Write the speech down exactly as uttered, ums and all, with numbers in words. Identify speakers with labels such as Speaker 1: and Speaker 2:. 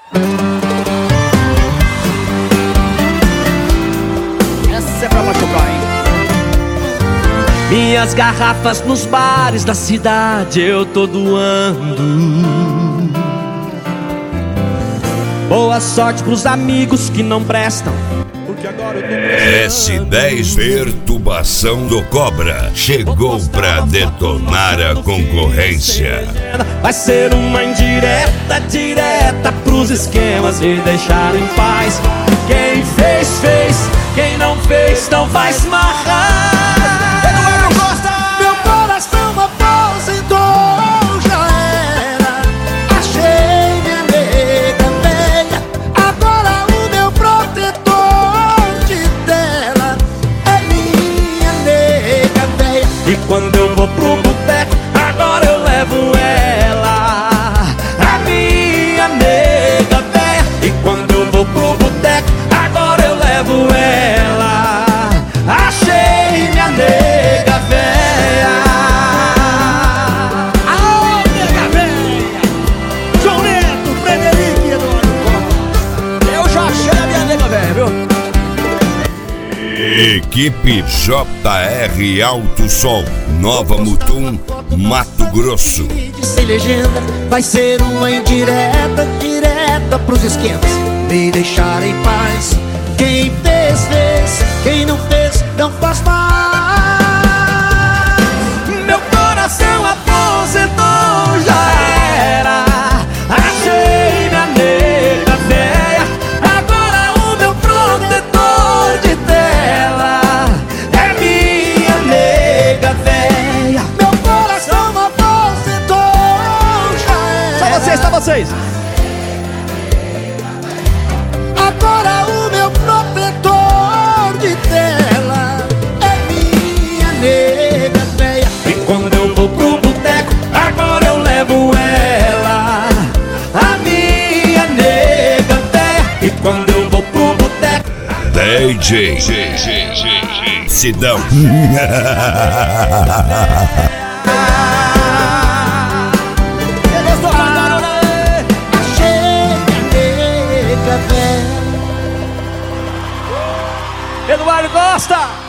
Speaker 1: Essa é pra machucar, hein?
Speaker 2: Minhas garrafas nos bares da cidade eu tô doando. Boa sorte pros amigos que não prestam, porque agora eu tô
Speaker 3: S dez Perturbação do Cobra chegou pra detonar a concorrência.
Speaker 2: Vai ser uma indireta, direta pros esquemas me deixar em paz. Quem fez, fez, quem não fez, não vai se marrar.
Speaker 1: Eduardo Costa!
Speaker 4: Meu coração aposentou, já era. Achei minha nega velha. Agora o meu protetor de tela é minha nega velha.
Speaker 2: E quando eu vou pro boteco, agora eu levo ela, a minha nega véia. E quando eu vou pro boteco, agora eu levo ela, achei minha nega véia.
Speaker 4: Aô, nega velha! João Neto, Frederico e Eduardo Costa.
Speaker 1: Eu já achei a minha nega velha, viu?
Speaker 3: Equipe J R Alto Som, Nova Mutum, Mato Grosso.
Speaker 4: Sem legenda, vai ser uma indireta, direta pros esquemas me deixar em paz. Quem fez, fez, quem não fez, não faz mais.
Speaker 2: Meu coração aposentou, já era. Achei minha nega véia. Agora o meu protetor de tela é minha nega véia.
Speaker 4: Meu coração aposentou, já
Speaker 1: Só
Speaker 4: era.
Speaker 1: vocês, só vocês!
Speaker 4: Agora o meu protetor de tela é minha nega velha.
Speaker 2: E quando eu vou pro boteco, agora eu levo ela, a minha nega véia. E quando eu vou pro boteco,
Speaker 3: D J Sidão.
Speaker 1: Gostou, Catarina?
Speaker 4: Achei minha nega velha.
Speaker 1: Eduardo Costa!